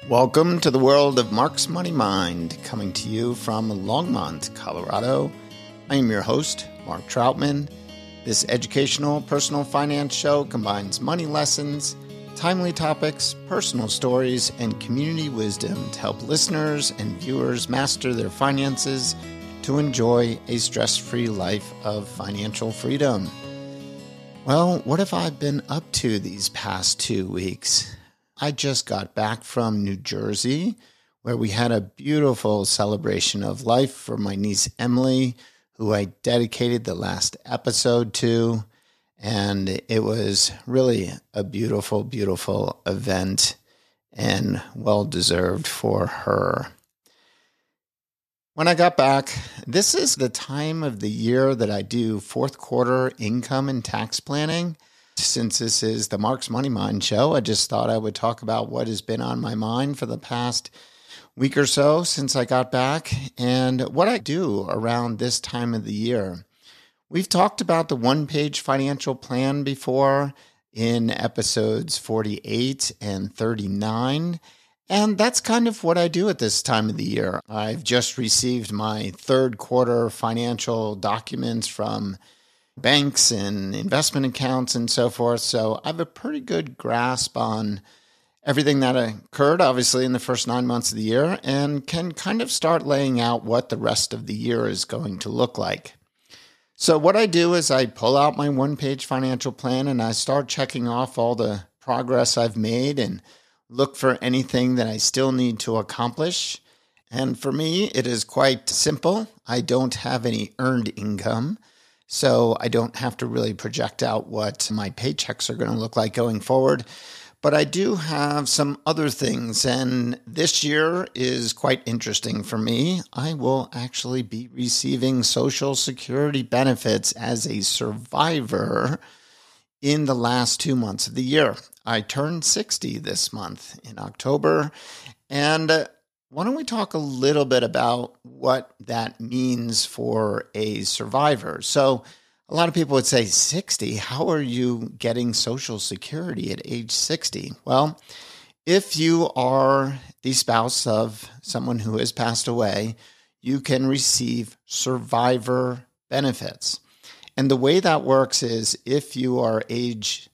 Welcome to the world of Mark's Money Mind, coming to you from Longmont, Colorado. I am your host, Mark Troutman. This educational personal finance show combines money lessons, timely topics, personal stories, and community wisdom to help listeners and viewers master their finances to enjoy a stress-free life of financial freedom. Well, what have I been up to these past 2 weeks? I just got back from New Jersey, where we had a beautiful celebration of life for my niece Emily, who I dedicated the last episode to. And it was really a beautiful, beautiful event and well-deserved for her. When I got back, this is the time of the year that I do fourth quarter income and tax planning. Since this is the Mark's Money Mind show, I just thought I would talk about what has been on my mind for the past week or so since I got back and what I do around this time of the year. We've talked about the one-page financial plan before in episodes 48 and 39, and that's kind of what I do at this time of the year. I've just received my third quarter financial documents from banks and investment accounts and so forth. So I have a pretty good grasp on everything that occurred, obviously, in the first 9 months of the year and can kind of start laying out what the rest of the year is going to look like. So what I do is I pull out my one-page financial plan and I start checking off all the progress I've made and look for anything that I still need to accomplish. And for me, it is quite simple. I don't have any earned income, so I don't have to really project out what my paychecks are going to look like going forward. But I do have some other things, and this year is quite interesting for me. I will actually be receiving Social Security benefits as a survivor in the last 2 months of the year. I turned 60 this month in October, and why don't we talk a little bit about what that means for a survivor? So a lot of people would say, 60, how are you getting Social Security at age 60? Well, if you are the spouse of someone who has passed away, you can receive survivor benefits. And the way that works is if you are age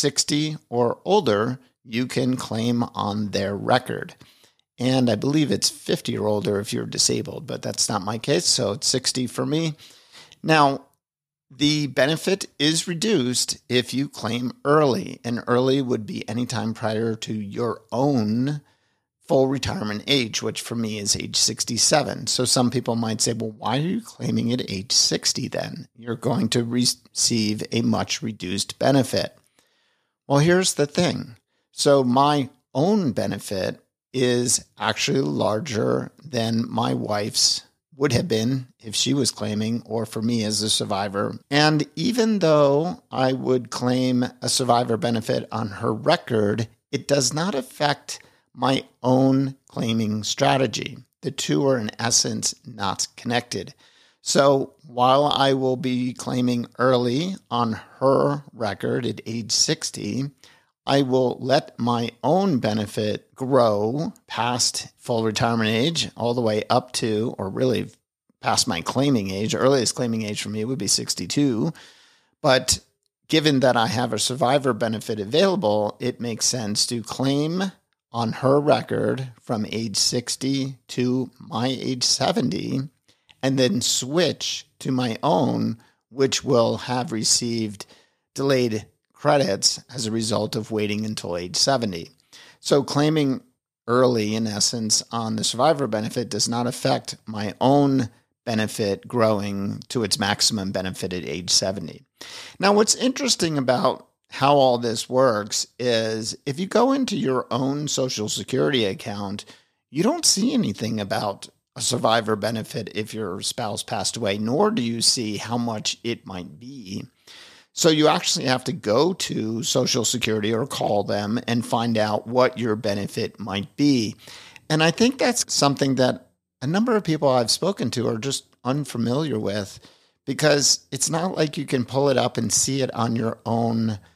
60 or older, you can claim on their record. And I believe it's 50 or older if you're disabled, but that's not my case, so it's 60 for me. Now, the benefit is reduced if you claim early, and early would be anytime prior to your own full retirement age, which for me is age 67. So some people might say, well, why are you claiming at age 60 then? You're going to receive a much reduced benefit. Well, here's the thing. So my own benefit is actually larger than my wife's would have been if she was claiming, or for me as a survivor. And even though I would claim a survivor benefit on her record, it does not affect my own claiming strategy. The two are in essence not connected. So while I will be claiming early on her record at age 60, I will let my own benefit grow past full retirement age all the way up to, or really past my claiming age. Earliest claiming age for me would be 62. But given that I have a survivor benefit available, it makes sense to claim on her record from age 60 to my age 70, and then switch to my own, which will have received delayed credits as a result of waiting until age 70. So claiming early, in essence, on the survivor benefit does not affect my own benefit growing to its maximum benefit at age 70. Now, what's interesting about how all this works is if you go into your own Social Security account, you don't see anything about a survivor benefit if your spouse passed away, nor do you see how much it might be. So you actually have to go to Social Security or call them and find out what your benefit might be. And I think that's something that a number of people I've spoken to are just unfamiliar with, because it's not like you can pull it up and see it on your own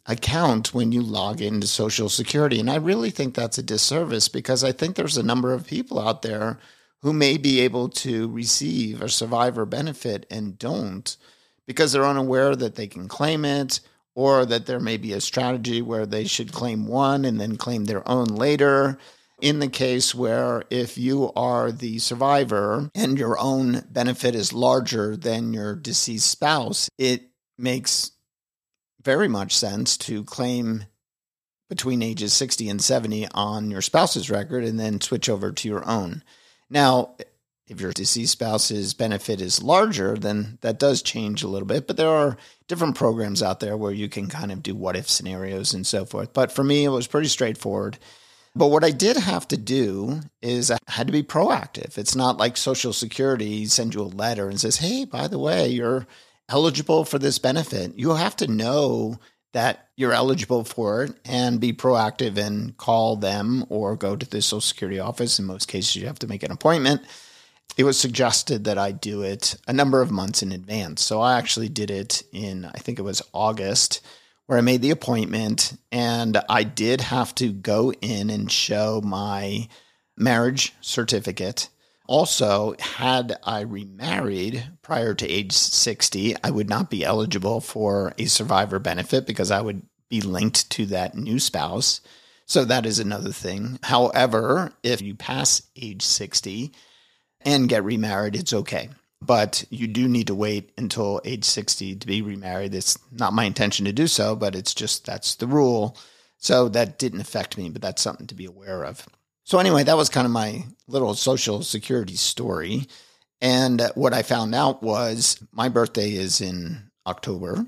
account when you log into Social Security. And I really think that's a disservice because I think there's a number of people out there who may be able to receive a survivor benefit and don't because they're unaware that they can claim it, or that there may be a strategy where they should claim one and then claim their own later. In the case where if you are the survivor and your own benefit is larger than your deceased spouse, it makes very much sense to claim between ages 60 and 70 on your spouse's record and then switch over to your own. Now, if your deceased spouse's benefit is larger, then that does change a little bit, but there are different programs out there where you can kind of do what-if scenarios and so forth. But for me, it was pretty straightforward. But what I did have to do is I had to be proactive. It's not like Social Security sends you a letter and says, hey, by the way, you're eligible for this benefit. You have to know that you're eligible for it and be proactive and call them or go to the Social Security office. In most cases, you have to make an appointment. It was suggested that I do it a number of months in advance. So I actually did it in, I think it was August, where I made the appointment, and I did have to go in and show my marriage certificate. Also, had I remarried prior to age 60, I would not be eligible for a survivor benefit because I would be linked to that new spouse. So that is another thing. However, if you pass age 60 and get remarried, it's okay. But you do need to wait until age 60 to be remarried. It's not my intention to do so, but it's just that's the rule. So that didn't affect me, but that's something to be aware of. So anyway, that was kind of my little Social Security story. And what I found out was my birthday is in October.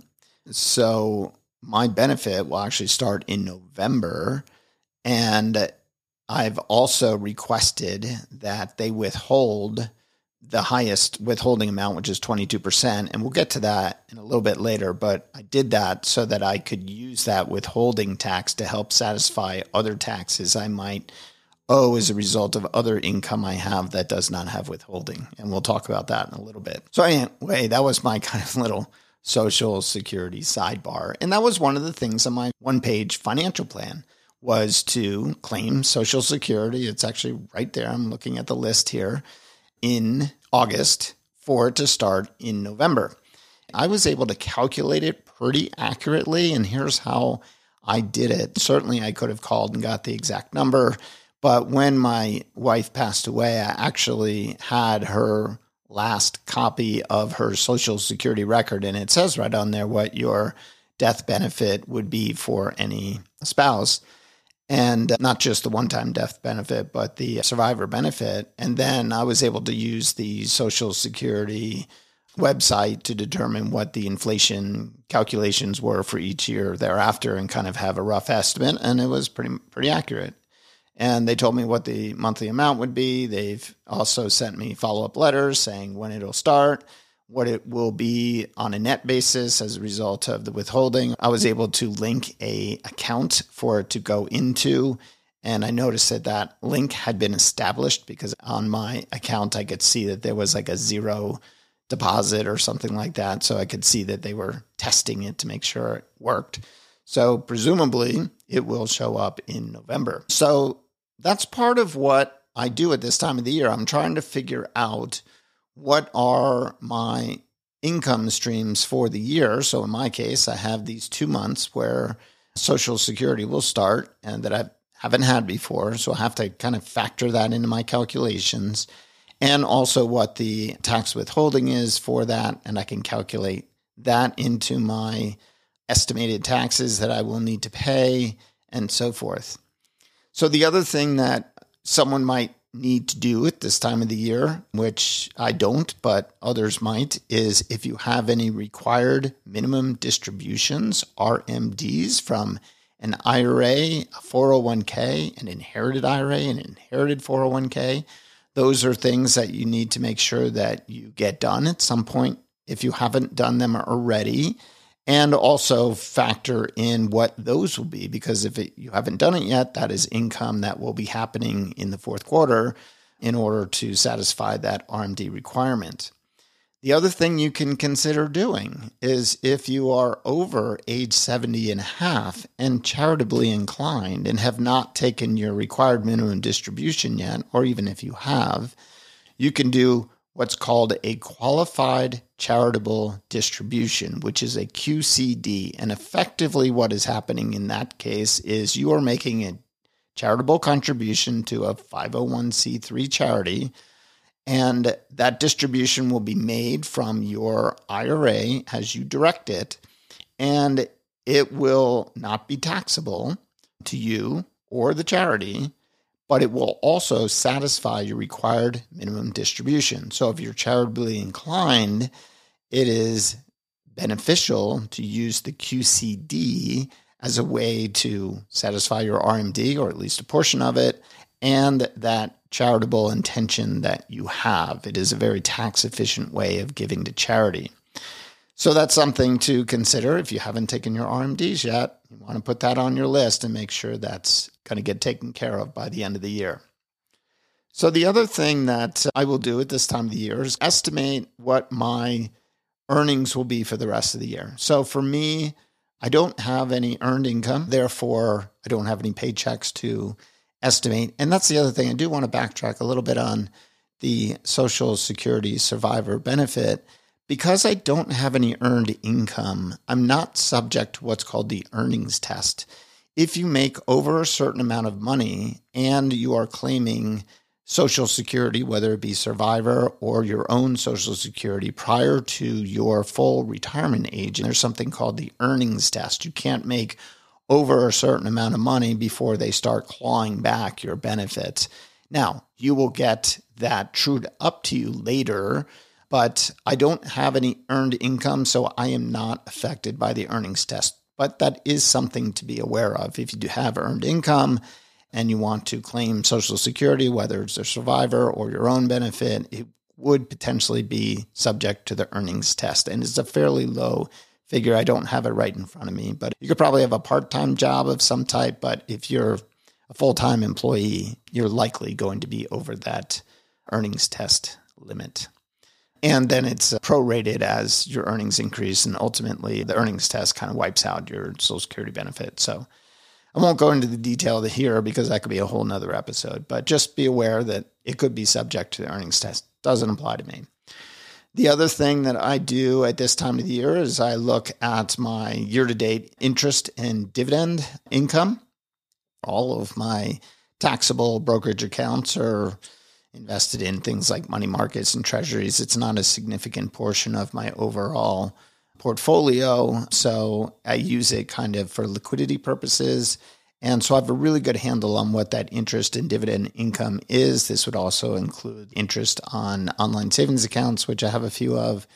So my benefit will actually start in November. And I've also requested that they withhold the highest withholding amount, which is 22%. And we'll get to that in a little bit later. But I did that so that I could use that withholding tax to help satisfy other taxes I might owe as a result of other income I have that does not have withholding. And we'll talk about that in a little bit. So anyway, that was my kind of little Social Security sidebar. And that was one of the things on my one-page financial plan was to claim Social Security. It's actually right there. I'm looking at the list here in August for it to start in November. I was able to calculate it pretty accurately, and here's how I did it. Certainly, I could have called and got the exact number, but when my wife passed away, I actually had her last copy of her Social Security record, and it says right on there what your death benefit would be for any spouse. And not just the one-time death benefit, but the survivor benefit. And then I was able to use the Social Security website to determine what the inflation calculations were for each year thereafter and kind of have a rough estimate. And it was pretty accurate. And they told me what the monthly amount would be. They've also sent me follow-up letters saying when it'll start, what it will be on a net basis as a result of the withholding. I was able to link a account for it to go into, and I noticed that that link had been established because on my account, I could see that there was like a zero deposit or something like that. So I could see that they were testing it to make sure it worked. So presumably it will show up in November. So that's part of what I do at this time of the year. I'm trying to figure out what are my income streams for the year. So in my case, I have these 2 months where Social Security will start and that I haven't had before. So I have to kind of factor that into my calculations, and also what the tax withholding is for that. And I can calculate that into my estimated taxes that I will need to pay and so forth. So the other thing that someone might need to do at this time of the year, which I don't, but others might, is if you have any required minimum distributions, RMDs, from an IRA, a 401k, an inherited IRA, an inherited 401k, those are things that you need to make sure that you get done at some point if you haven't done them already. And also factor in what those will be, because if you haven't done it yet, that is income that will be happening in the fourth quarter in order to satisfy that RMD requirement. The other thing you can consider doing is if you are over age 70 and a half and charitably inclined and have not taken your required minimum distribution yet, or even if you have, you can do what's called a qualified charitable distribution, which is a QCD. And effectively what is happening in that case is you are making a charitable contribution to a 501c3 charity, and that distribution will be made from your IRA as you direct it, and it will not be taxable to you or the charity, but it will also satisfy your required minimum distribution. So if you're charitably inclined, it is beneficial to use the QCD as a way to satisfy your RMD, or at least a portion of it, and that charitable intention that you have. It is a very tax efficient way of giving to charity. So that's something to consider. If you haven't taken your RMDs yet, you want to put that on your list and make sure that's going to get taken care of by the end of the year. So the other thing that I will do at this time of the year is estimate what my earnings will be for the rest of the year. So for me, I don't have any earned income. Therefore, I don't have any paychecks to estimate. And that's the other thing. I do want to backtrack a little bit on the Social Security survivor benefit. Because I don't have any earned income, I'm not subject to what's called the earnings test. If you make over a certain amount of money and you are claiming Social Security, whether it be survivor or your own Social Security prior to your full retirement age, and there's something called the earnings test. You can't make over a certain amount of money before they start clawing back your benefits. Now, you will get that trued up to you later, but I don't have any earned income, so I am not affected by the earnings test. But that is something to be aware of. If you do have earned income and you want to claim Social Security, whether it's a survivor or your own benefit, it would potentially be subject to the earnings test. And it's a fairly low figure. I don't have it right in front of me, but you could probably have a part-time job of some type. But if you're a full-time employee, you're likely going to be over that earnings test limit. And then it's prorated as your earnings increase. And ultimately, the earnings test kind of wipes out your Social Security benefit. So I won't go into the detail here because that could be a whole nother episode. But just be aware that it could be subject to the earnings test. Doesn't apply to me. The other thing that I do at this time of the year is I look at my year-to-date interest and dividend income. All of my taxable brokerage accounts are invested in things like money markets and treasuries. It's not a significant portion of my overall portfolio, so I use it kind of for liquidity purposes. And so I have a really good handle on what that interest and dividend income is. This would also include interest on online savings accounts, which I have a few of.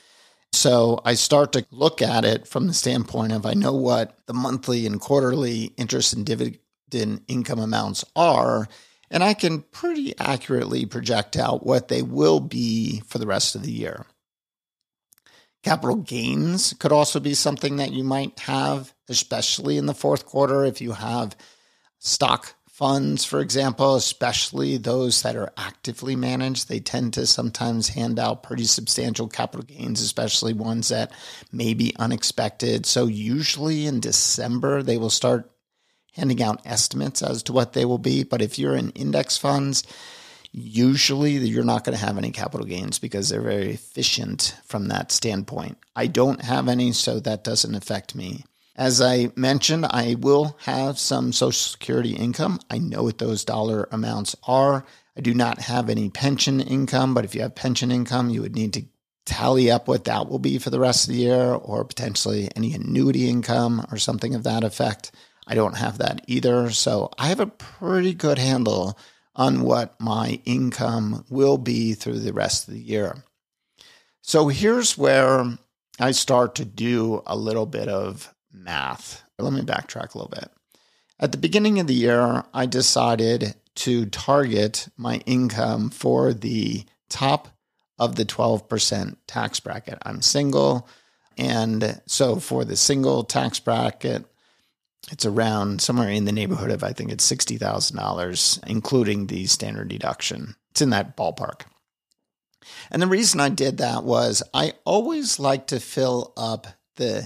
So I start to look at it from the standpoint of I know what the monthly and quarterly interest and dividend income amounts are, and I can pretty accurately project out what they will be for the rest of the year. Capital gains could also be something that you might have, especially in the fourth quarter if you have stock funds, for example, especially those that are actively managed. They tend to sometimes hand out pretty substantial capital gains, especially ones that may be unexpected. So usually in December, they will start handing out estimates as to what they will be. But if you're in index funds, usually you're not going to have any capital gains because they're very efficient from that standpoint. I don't have any, so that doesn't affect me. As I mentioned, I will have some Social Security income. I know what those dollar amounts are. I do not have any pension income, but if you have pension income, you would need to tally up what that will be for the rest of the year, or potentially any annuity income or something of that effect. I don't have that either. So I have a pretty good handle on what my income will be through the rest of the year. So here's where I start to do a little bit of math. Let me backtrack a little bit. At the beginning of the year, I decided to target my income for the top of the 12% tax bracket. I'm single, and so for the single tax bracket, it's around somewhere in the neighborhood of, I think it's $60,000, including the standard deduction. It's in that ballpark. And the reason I did that was I always like to fill up the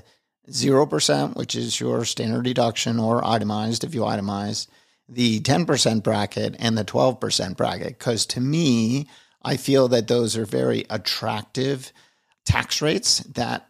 0%, which is your standard deduction or itemized if you itemize, the 10% bracket and the 12% bracket. Because to me, I feel that those are very attractive tax rates that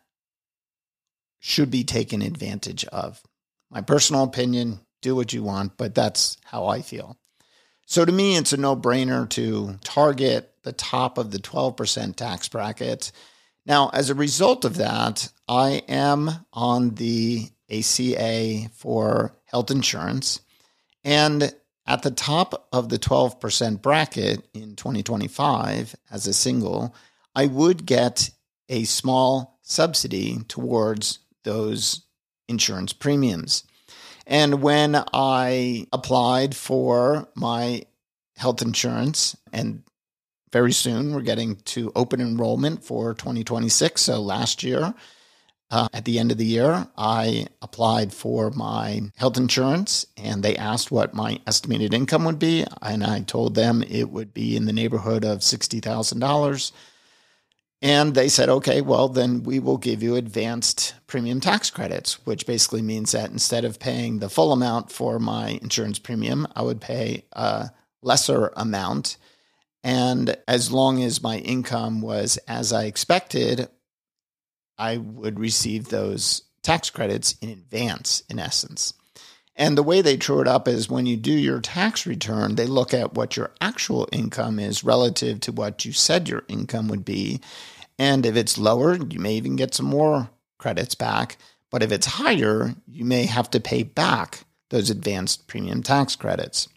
should be taken advantage of. My personal opinion, do what you want, but that's how I feel. So to me, it's a no-brainer to target the top of the 12% tax bracket. Now, as a result of that, I am on the ACA for health insurance. And at the top of the 12% bracket in 2025, as a single, I would get a small subsidy towards those insurance premiums. And when I applied for my health insurance, and very soon we're getting to open enrollment for 2026. So last year, at the end of the year, I applied for my health insurance and they asked what my estimated income would be. And I told them it would be in the neighborhood of $60,000. And they said, okay, well, then we will give you advanced premium tax credits, which basically means that instead of paying the full amount for my insurance premium, I would pay a lesser amount. And as long as my income was as I expected, I would receive those tax credits in advance, in essence. And the way they true it up is when you do your tax return, they look at what your actual income is relative to what you said your income would be. And if it's lower, you may even get some more credits back. But if it's higher, you may have to pay back those advanced premium tax credits.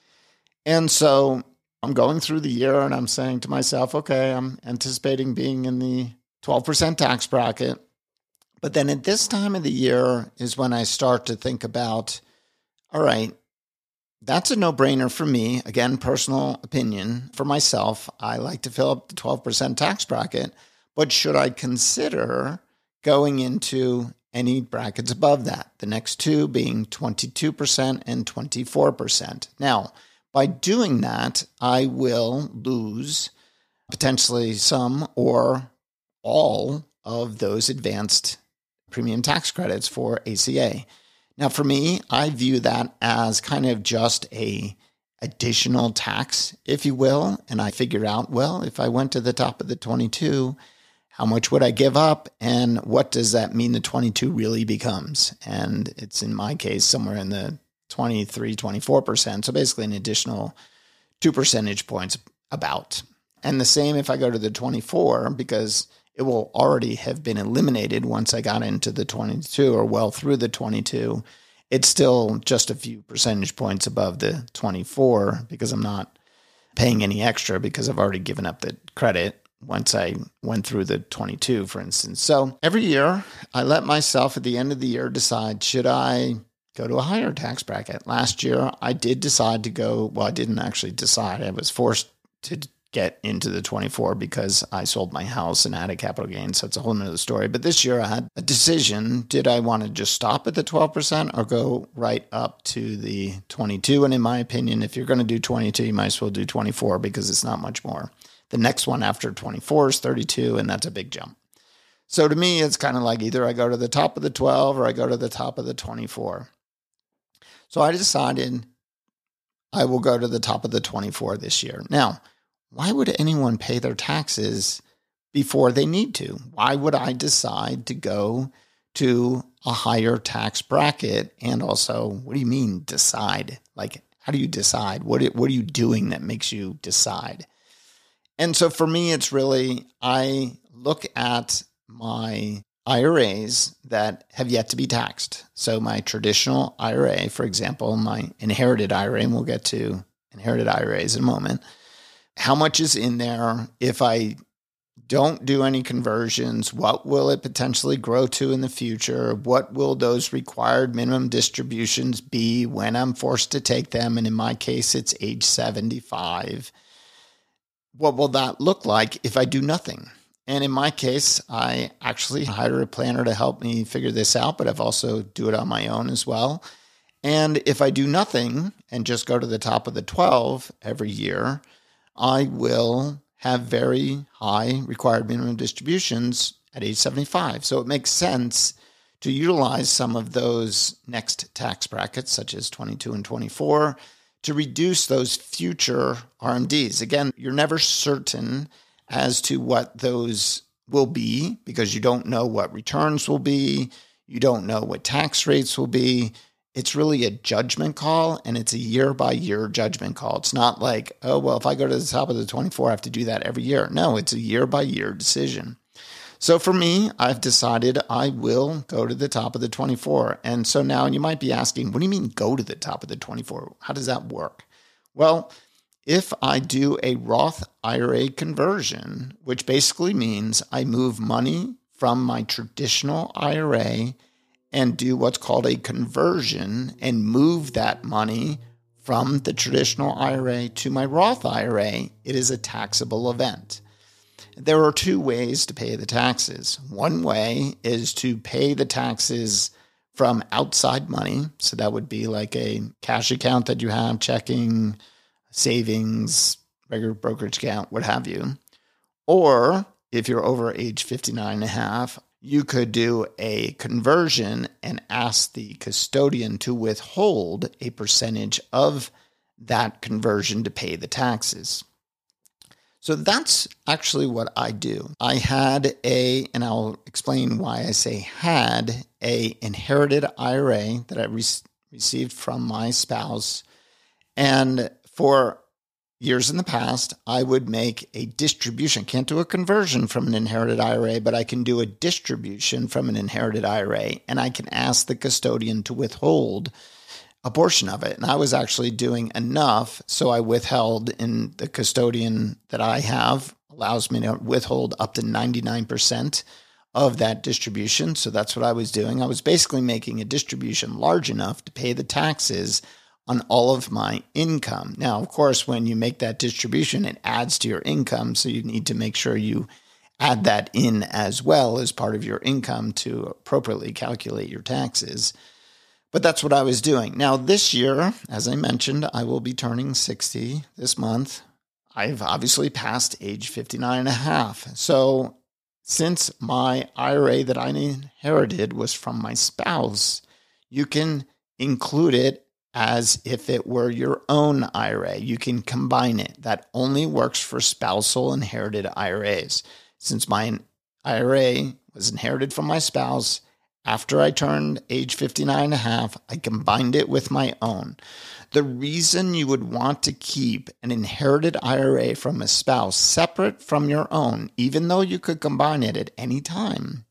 And so I'm going through the year and I'm saying to myself, okay, I'm anticipating being in the 12% tax bracket. But then at this time of the year is when I start to think about, all right, that's a no-brainer for me. Again, personal opinion for myself. I like to fill up the 12% tax bracket, but should I consider going into any brackets above that? The next two being 22% and 24%. Now, by doing that, I will lose potentially some or all of those advanced premium tax credits for ACA. Now, for me, I view that as kind of just a additional tax, if you will. And I figured out, well, if I went to the top of the 22, how much would I give up? And what does that mean the 22 really becomes? And it's in my case, somewhere in the 23, 24%. So basically an additional 2 percentage points about. And the same if I go to the 24, because it will already have been eliminated once I got into the 22 or well through the 22. It's still just a few percentage points above the 24 because I'm not paying any extra because I've already given up the credit once I went through the 22, for instance. So every year I let myself at the end of the year decide, should I go to a higher tax bracket? Last year I did decide to go, well, I didn't actually decide. I was forced to get into the 24 because I sold my house and had a capital gain. So it's a whole nother story. But this year I had a decision. Did I want to just stop at the 12% or go right up to the 22? And in my opinion, if you're going to do 22, you might as well do 24 because it's not much more. The next one after 24 is 32, and that's a big jump. So to me, it's kind of like either I go to the top of the 12 or I go to the top of the 24. So I decided I will go to the top of the 24 this year. Now, why would anyone pay their taxes before they need to? Why would I decide to go to a higher tax bracket? And also, what do you mean decide? Like, how do you decide? What are you doing that makes you decide? And so for me, it's really, I look at my IRAs that have yet to be taxed. So my traditional IRA, for example, my inherited IRA, and we'll get to inherited IRAs in a moment. How much is in there? If I don't do any conversions, what will it potentially grow to in the future? What will those required minimum distributions be when I'm forced to take them? And in my case, it's age 75. What will that look like if I do nothing? And in my case, I actually hired a planner to help me figure this out, but I've also do it on my own as well. And if I do nothing and just go to the top of the 12 every year, I will have very high required minimum distributions at age 75. So it makes sense to utilize some of those next tax brackets, such as 22 and 24, to reduce those future RMDs. Again, you're never certain as to what those will be because you don't know what returns will be. You don't know what tax rates will be. It's really a judgment call, and it's a year-by-year judgment call. It's not like, oh, well, if I go to the top of the 24, I have to do that every year. No, it's a year-by-year decision. So for me, I've decided I will go to the top of the 24. And so now you might be asking, what do you mean go to the top of the 24? How does that work? Well, if I do a Roth IRA conversion, which basically means I move money from my traditional IRA and do what's called a conversion and move that money from the traditional IRA to my Roth IRA, it is a taxable event. There are two ways to pay the taxes. One way is to pay the taxes from outside money. So that would be like a cash account that you have, checking, savings, regular brokerage account, what have you. Or if you're over age 59 and a half, you could do a conversion and ask the custodian to withhold a percentage of that conversion to pay the taxes. So that's actually what I do. I had and I'll explain why I say had, a inherited IRA that I received from my spouse. And for years in the past, I would make a distribution. Can't do a conversion from an inherited IRA, but I can do a distribution from an inherited IRA, and I can ask the custodian to withhold a portion of it. And I was actually doing enough, so I withheld, in the custodian that I have allows me to withhold up to 99% of that distribution. So that's what I was doing. I was basically making a distribution large enough to pay the taxes on all of my income. Now, of course, when you make that distribution, it adds to your income. So you need to make sure you add that in as well as part of your income to appropriately calculate your taxes. But that's what I was doing. Now, this year, as I mentioned, I will be turning 60 this month. I've obviously passed age 59 and a half. So since my IRA that I inherited was from my spouse, you can include it as if it were your own IRA. You can combine it. That only works for spousal inherited IRAs. Since my IRA was inherited from my spouse, after I turned age 59 and a half, I combined it with my own. The reason you would want to keep an inherited IRA from a spouse separate from your own, even though you could combine it at any time,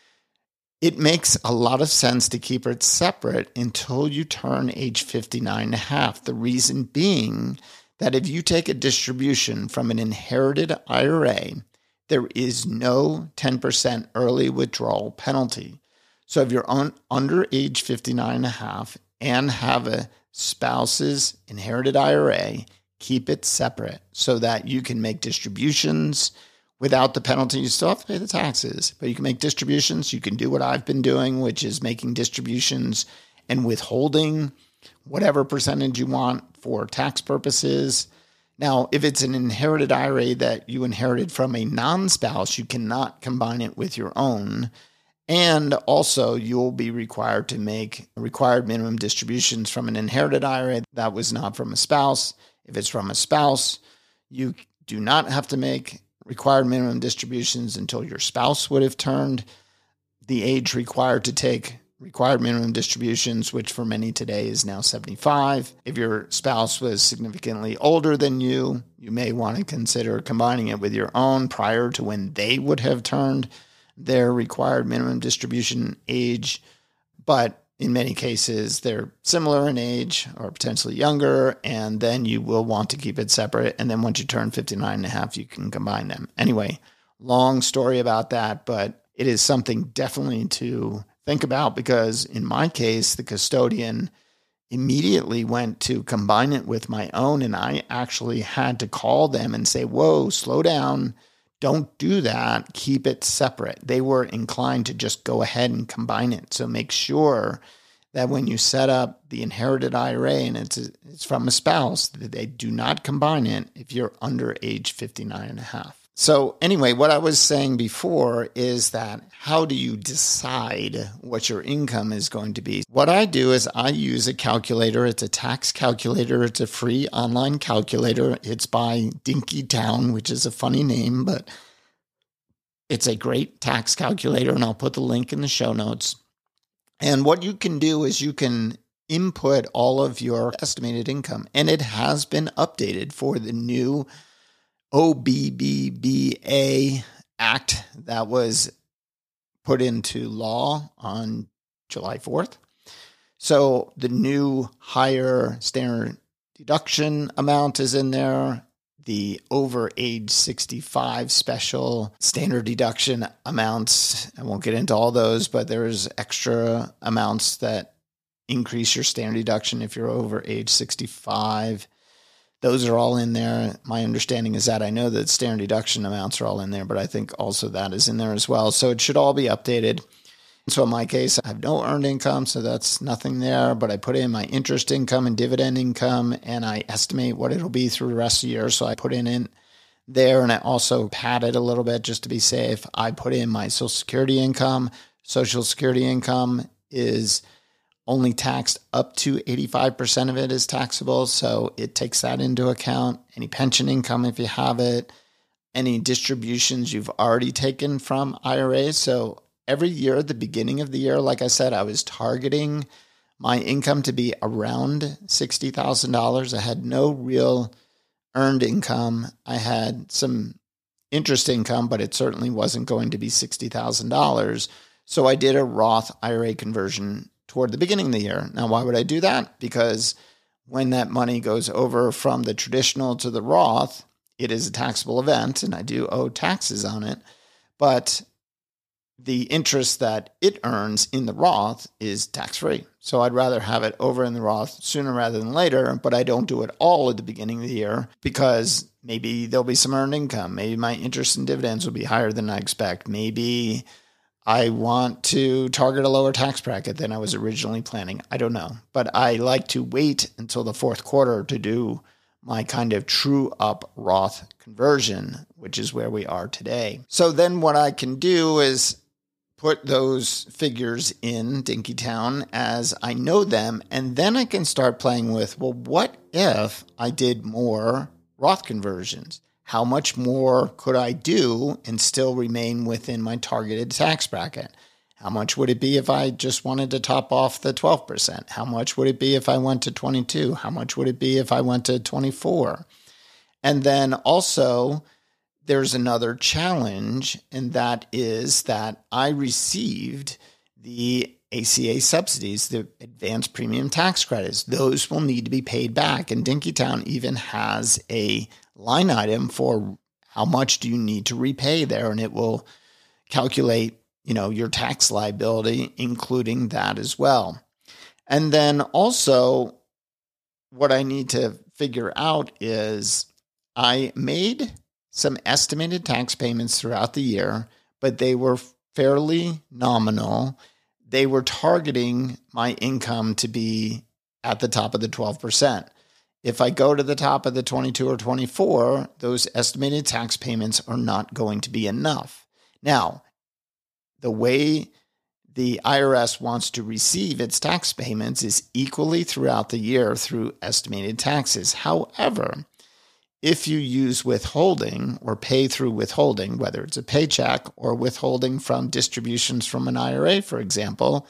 it makes a lot of sense to keep it separate until you turn age 59 and a half. The reason being that if you take a distribution from an inherited IRA, there is no 10% early withdrawal penalty. So if you're under age 59 and a half and have a spouse's inherited IRA, keep it separate so that you can make distributions without the penalty. You still have to pay the taxes, but you can make distributions. You can do what I've been doing, which is making distributions and withholding whatever percentage you want for tax purposes. Now, if it's an inherited IRA that you inherited from a non-spouse, you cannot combine it with your own. And also, you'll be required to make required minimum distributions from an inherited IRA that was not from a spouse. If it's from a spouse, you do not have to make required minimum distributions until your spouse would have turned the age required to take required minimum distributions, which for many today is now 75. If your spouse was significantly older than you, you may want to consider combining it with your own prior to when they would have turned their required minimum distribution age. But in many cases, they're similar in age or potentially younger, and then you will want to keep it separate. And then once you turn 59 and a half, you can combine them. Anyway, long story about that, but it is something definitely to think about because in my case, the custodian immediately went to combine it with my own, and I actually had to call them and say, whoa, slow down. Don't do that. Keep it separate. They were inclined to just go ahead and combine it. So make sure that when you set up the inherited IRA and it's from a spouse, that they do not combine it if you're under age 59 and a half. So anyway, what I was saying before is that how do you decide what your income is going to be? What I do is I use a calculator. It's a tax calculator. It's a free online calculator. It's by Dinkytown, which is a funny name, but it's a great tax calculator, and I'll put the link in the show notes. And what you can do is you can input all of your estimated income, and it has been updated for the new OBBBA Act that was put into law on July 4th. So the new higher standard deduction amount is in there. The over age 65 special standard deduction amounts, I won't get into all those, but there's extra amounts that increase your standard deduction if you're over age 65. Those are all in there. My understanding is that I know that standard deduction amounts are all in there, but I think also that is in there as well. So it should all be updated. So in my case, I have no earned income, so that's nothing there, but I put in my interest income and dividend income, and I estimate what it'll be through the rest of the year. So I put in there, and I also padded a little bit just to be safe. I put in my Social Security income. Social Security income is only taxed up to 85% of it is taxable, so it takes that into account. Any pension income, if you have it, any distributions you've already taken from IRAs. So every year at the beginning of the year, like I said, I was targeting my income to be around $60,000. I had no real earned income. I had some interest income, but it certainly wasn't going to be $60,000. So I did a Roth IRA conversion toward the beginning of the year. Now, why would I do that? Because when that money goes over from the traditional to the Roth, it is a taxable event, and I do owe taxes on it. But the interest that it earns in the Roth is tax-free. So I'd rather have it over in the Roth sooner rather than later, but I don't do it all at the beginning of the year because maybe there'll be some earned income. Maybe my interest and dividends will be higher than I expect. Maybe I want to target a lower tax bracket than I was originally planning. I don't know. But I like to wait until the fourth quarter to do my kind of true up Roth conversion, which is where we are today. So then what I can do is put those figures in Dinkytown as I know them, and then I can start playing with, well, what if I did more Roth conversions? How much more could I do and still remain within my targeted tax bracket? How much would it be if I just wanted to top off the 12%? How much would it be if I went to 22? How much would it be if I went to 24? And then also, there's another challenge, and that is that I received the ACA subsidies, the advanced premium tax credits. Those will need to be paid back. And Dinkytown even has a line item for how much do you need to repay there, and it will calculate, your tax liability, including that as well. And then also, what I need to figure out is I made some estimated tax payments throughout the year, but they were fairly nominal. They were targeting my income to be at the top of the 12%. If I go to the top of the 22 or 24, those estimated tax payments are not going to be enough. Now, the way the IRS wants to receive its tax payments is equally throughout the year through estimated taxes. However, if you use withholding or pay through withholding, whether it's a paycheck or withholding from distributions from an IRA, for example,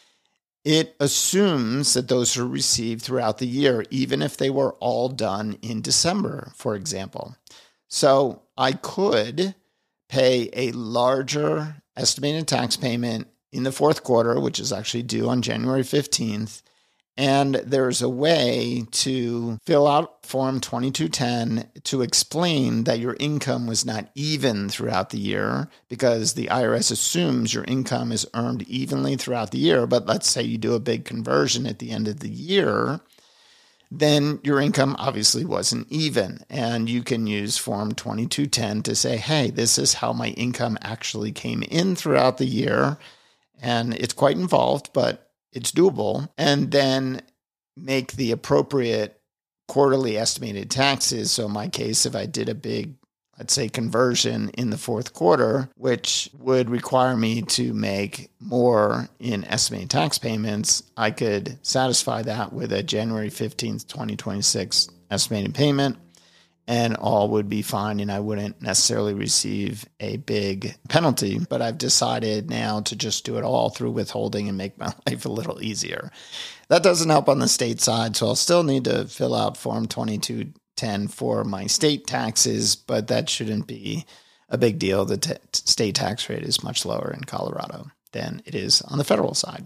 it assumes that those are received throughout the year, even if they were all done in December, for example. So I could pay a larger estimated tax payment in the fourth quarter, which is actually due on January 15th. And there's a way to fill out Form 2210 to explain that your income was not even throughout the year because the IRS assumes your income is earned evenly throughout the year. But let's say you do a big conversion at the end of the year, then your income obviously wasn't even. And you can use Form 2210 to say, hey, this is how my income actually came in throughout the year. And it's quite involved, but it's doable, and then make the appropriate quarterly estimated taxes. So in my case, if I did a big, let's say, conversion in the fourth quarter, which would require me to make more in estimated tax payments, I could satisfy that with a January 15th, 2026 estimated payment, and all would be fine, and I wouldn't necessarily receive a big penalty. But I've decided now to just do it all through withholding and make my life a little easier. That doesn't help on the state side, so I'll still need to fill out Form 2210 for my state taxes, but that shouldn't be a big deal. The state tax rate is much lower in Colorado than it is on the federal side.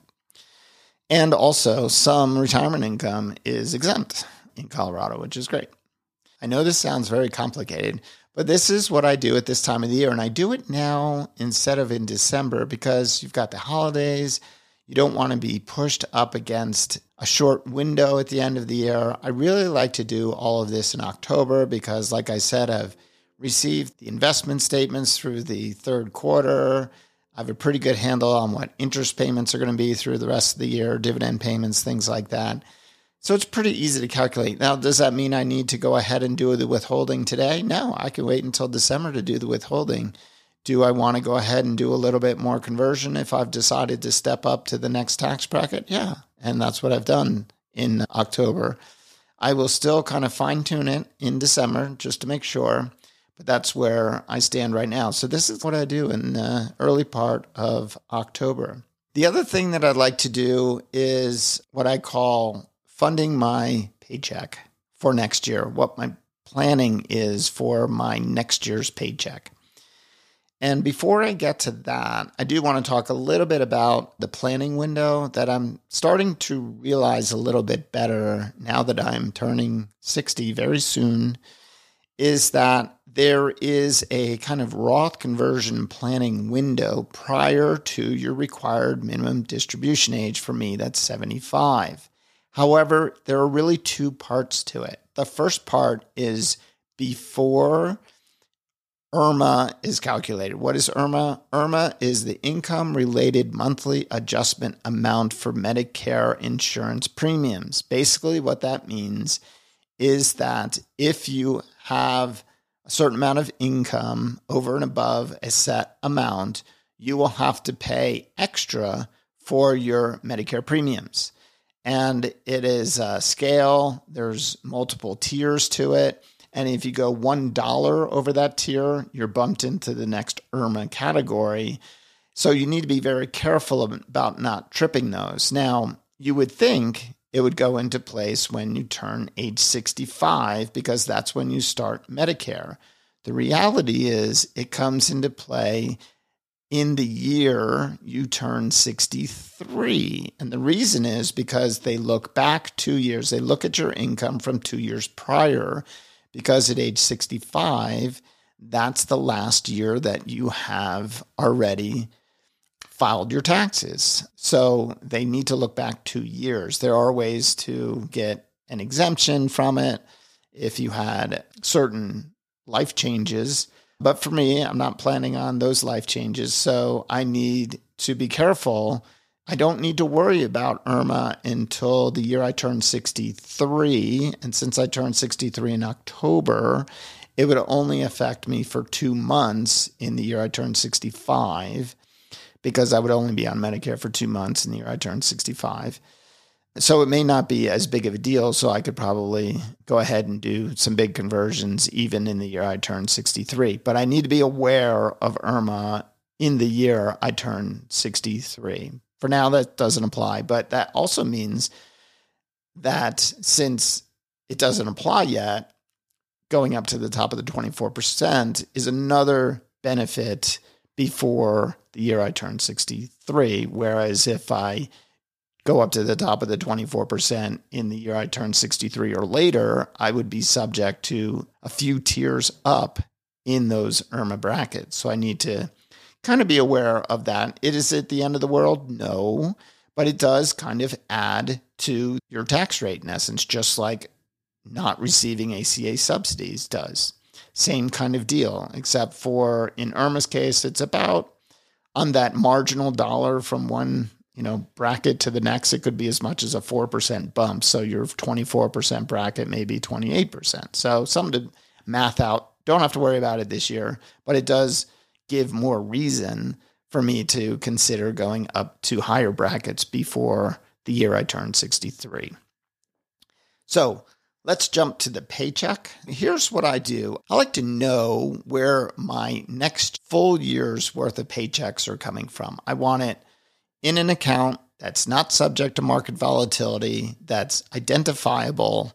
And also, some retirement income is exempt in Colorado, which is great. I know this sounds very complicated, but this is what I do at this time of the year. And I do it now instead of in December because you've got the holidays. You don't want to be pushed up against a short window at the end of the year. I really like to do all of this in October because, like I said, I've received the investment statements through the third quarter. I have a pretty good handle on what interest payments are going to be through the rest of the year, dividend payments, things like that. So it's pretty easy to calculate. Now, does that mean I need to go ahead and do the withholding today? No, I can wait until December to do the withholding. Do I want to go ahead and do a little bit more conversion if I've decided to step up to the next tax bracket? Yeah, and that's what I've done in October. I will still kind of fine-tune it in December just to make sure, but that's where I stand right now. So this is what I do in the early part of October. The other thing that I'd like to do is what I call funding my paycheck for next year, what my planning is for my next year's paycheck. And before I get to that, I do want to talk a little bit about the planning window that I'm starting to realize a little bit better now that I'm turning 60 very soon, is that there is a kind of Roth conversion planning window prior to your required minimum distribution age. For me, that's 75. However, there are really two parts to it. The first part is before IRMA is calculated. What is IRMA? IRMA is the income-related monthly adjustment amount for Medicare insurance premiums. Basically, what that means is that if you have a certain amount of income over and above a set amount, you will have to pay extra for your Medicare premiums. And it is a scale. There's multiple tiers to it. And if you go $1 over that tier, you're bumped into the next IRMA category. So you need to be very careful about not tripping those. Now, you would think it would go into place when you turn age 65 because that's when you start Medicare. The reality is it comes into play in the year you turn 63. And the reason is because they look back 2 years. They look at your income from 2 years prior, because at age 65, that's the last year that you have already filed your taxes. So they need to look back 2 years. There are ways to get an exemption from it if you had certain life changes. But for me, I'm not planning on those life changes, so I need to be careful. I don't need to worry about IRMA until the year I turn 63. And since I turned 63 in October, it would only affect me for 2 months in the year I turned 65, because I would only be on Medicare for 2 months in the year I turned 65. So it may not be as big of a deal, so I could probably go ahead and do some big conversions even in the year I turned 63. But I need to be aware of IRMA in the year I turn 63. For now, that doesn't apply, but that also means that since it doesn't apply yet, going up to the top of the 24% is another benefit before the year I turn 63, whereas if I go up to the top of the 24% in the year I turn 63 or later, I would be subject to a few tiers up in those IRMA brackets. So I need to kind of be aware of that. Is it the end of the world? No, but it does kind of add to your tax rate in essence, just like not receiving ACA subsidies does. Same kind of deal, except for in IRMA's case, it's about on that marginal dollar from one bracket to the next, it could be as much as a 4% bump. So your 24% bracket may be 28%. So something to math out. Don't have to worry about it this year, but it does give more reason for me to consider going up to higher brackets before the year I turn 63. So let's jump to the paycheck. Here's what I do. I like to know where my next full year's worth of paychecks are coming from. I want it in an account that's not subject to market volatility, that's identifiable,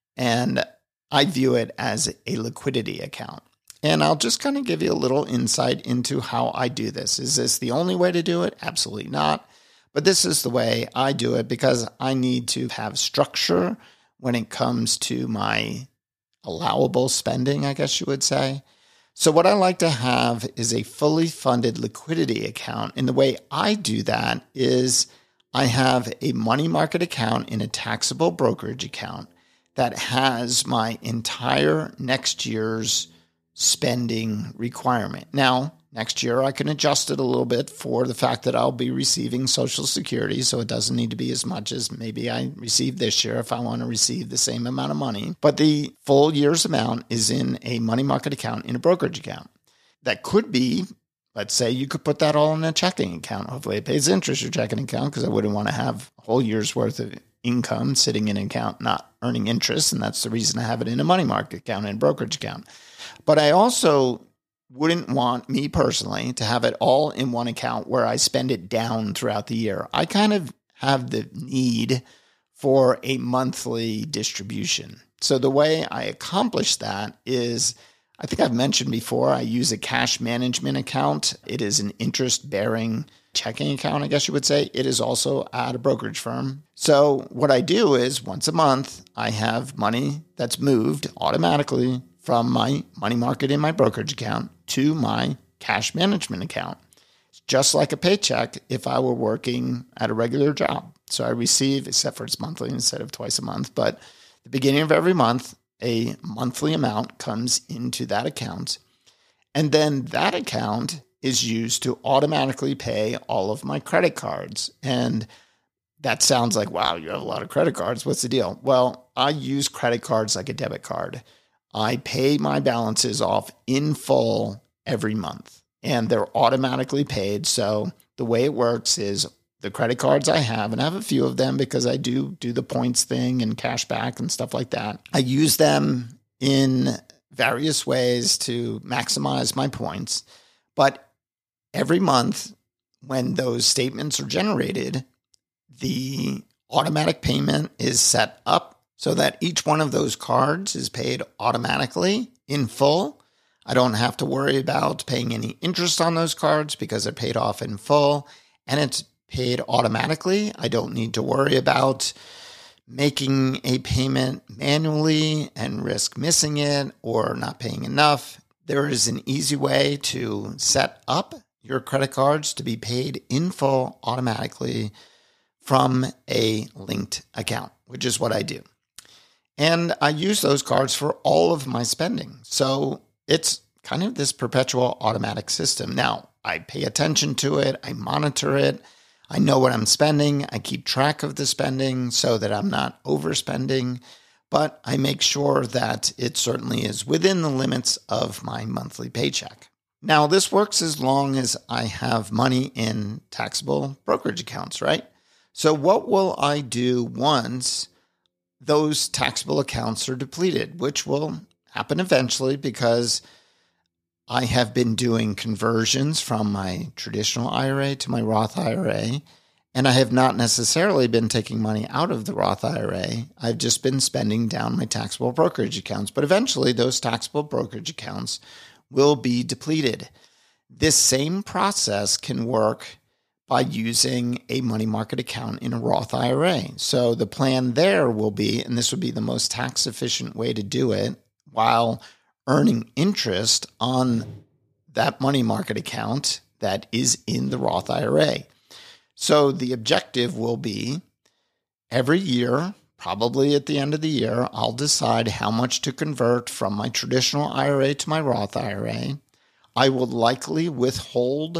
and I view it as a liquidity account. And I'll just kind of give you a little insight into how I do this. Is this the only way to do it? Absolutely not. But this is the way I do it because I need to have structure when it comes to my allowable spending, I guess you would say. So what I like to have is a fully funded liquidity account. And the way I do that is I have a money market account in a taxable brokerage account that has my entire next year's spending requirement. Now, next year I can adjust it a little bit for the fact that I'll be receiving Social Security, so it doesn't need to be as much as maybe I received this year if I want to receive the same amount of money. But the full year's amount is in a money market account in a brokerage account. That could be, let's say you could put that all in a checking account. Hopefully it pays interest, your checking account, because I wouldn't want to have a whole year's worth of income sitting in an account not earning interest, and that's the reason I have it in a money market account and brokerage account. But I also wouldn't want, me personally, to have it all in one account where I spend it down throughout the year. I kind of have the need for a monthly distribution. So the way I accomplish that is, I think I've mentioned before, I use a cash management account. It is an interest-bearing checking account, I guess you would say. It is also at a brokerage firm. So what I do is once a month, I have money that's moved automatically from my money market in my brokerage account to my cash management account. It's just like a paycheck if I were working at a regular job. So I receive, except for it's monthly instead of twice a month, but the beginning of every month, a monthly amount comes into that account. And then that account is used to automatically pay all of my credit cards. And that sounds like, wow, you have a lot of credit cards. What's the deal? Well, I use credit cards like a debit card. I pay my balances off in full every month, and they're automatically paid. So the way it works is the credit cards I have, and I have a few of them because I do the points thing and cash back and stuff like that. I use them in various ways to maximize my points. But every month when those statements are generated, the automatic payment is set up so that each one of those cards is paid automatically in full. I don't have to worry about paying any interest on those cards because they're paid off in full, and it's paid automatically. I don't need to worry about making a payment manually and risk missing it or not paying enough. There is an easy way to set up your credit cards to be paid in full automatically from a linked account, which is what I do. And I use those cards for all of my spending. So it's kind of this perpetual automatic system. Now, I pay attention to it. I monitor it. I know what I'm spending. I keep track of the spending so that I'm not overspending. But I make sure that it certainly is within the limits of my monthly paycheck. Now, this works as long as I have money in taxable brokerage accounts, right? So what will I do once those taxable accounts are depleted, which will happen eventually because I have been doing conversions from my traditional IRA to my Roth IRA, and I have not necessarily been taking money out of the Roth IRA. I've just been spending down my taxable brokerage accounts, but eventually those taxable brokerage accounts will be depleted. This same process can work by using a money market account in a Roth IRA. So the plan there will be, and this would be the most tax efficient way to do it, while earning interest on that money market account that is in the Roth IRA. So the objective will be every year, probably at the end of the year, I'll decide how much to convert from my traditional IRA to my Roth IRA. I will likely withhold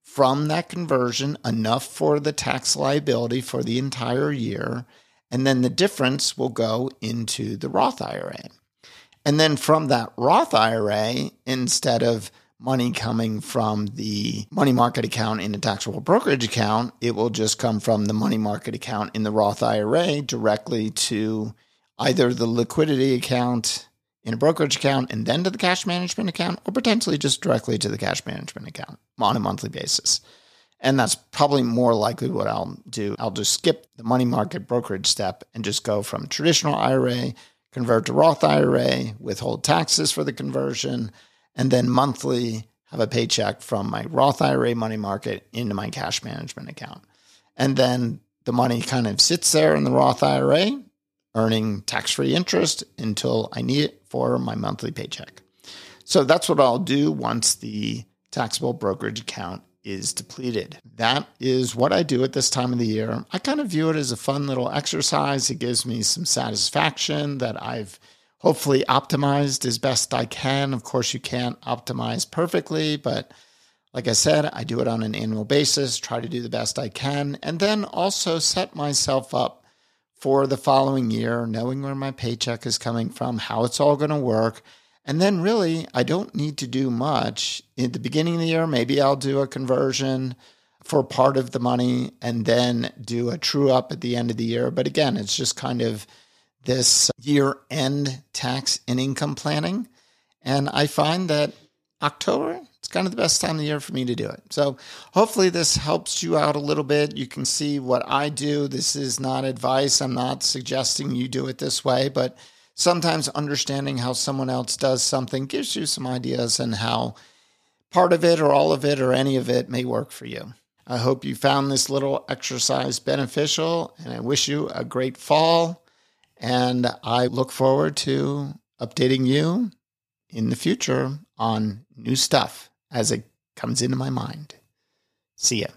from that conversion, enough for the tax liability for the entire year, and then the difference will go into the Roth IRA. And then from that Roth IRA, instead of money coming from the money market account in a taxable brokerage account, it will just come from the money market account in the Roth IRA directly to either the liquidity account in a brokerage account and then to the cash management account, or potentially just directly to the cash management account on a monthly basis. And that's probably more likely what I'll do. I'll just skip the money market brokerage step and just go from traditional IRA, convert to Roth IRA, withhold taxes for the conversion, and then monthly have a paycheck from my Roth IRA money market into my cash management account. And then the money kind of sits there in the Roth IRA, earning tax-free interest until I need it for my monthly paycheck. So that's what I'll do once the taxable brokerage account is depleted. That is what I do at this time of the year. I kind of view it as a fun little exercise. It gives me some satisfaction that I've hopefully optimized as best I can. Of course, you can't optimize perfectly, but like I said, I do it on an annual basis, try to do the best I can, and then also set myself up for the following year, knowing where my paycheck is coming from, how it's all going to work. And then really, I don't need to do much. At the beginning of the year, maybe I'll do a conversion for part of the money and then do a true up at the end of the year. But again, it's just kind of this year-end tax and income planning. And I find that October, it's kind of the best time of the year for me to do it. So hopefully this helps you out a little bit. You can see what I do. This is not advice. I'm not suggesting you do it this way, but sometimes understanding how someone else does something gives you some ideas and how part of it or all of it or any of it may work for you. I hope you found this little exercise beneficial, and I wish you a great fall. And I look forward to updating you in the future on new stuff as it comes into my mind. See ya.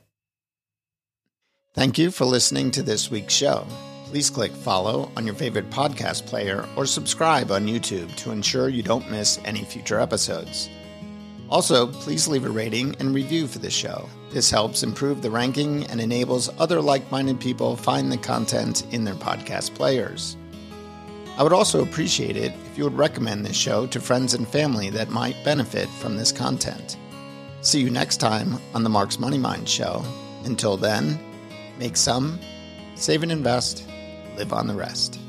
Thank you for listening to this week's show. Please click follow on your favorite podcast player or subscribe on YouTube to ensure you don't miss any future episodes. Also, please leave a rating and review for the show. This helps improve the ranking and enables other like-minded people find the content in their podcast players. I would also appreciate it if you would recommend this show to friends and family that might benefit from this content. See you next time on the Mark's Money Mind Show. Until then, make some, save and invest, live on the rest.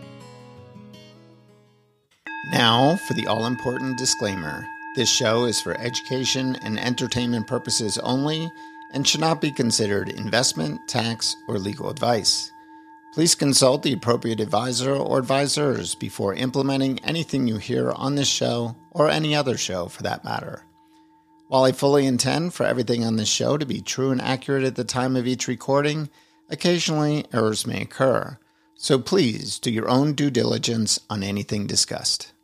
Now for the all-important disclaimer. This show is for education and entertainment purposes only and should not be considered investment, tax, or legal advice. Please consult the appropriate advisor or advisors before implementing anything you hear on this show or any other show for that matter. While I fully intend for everything on this show to be true and accurate at the time of each recording, occasionally errors may occur. So please do your own due diligence on anything discussed.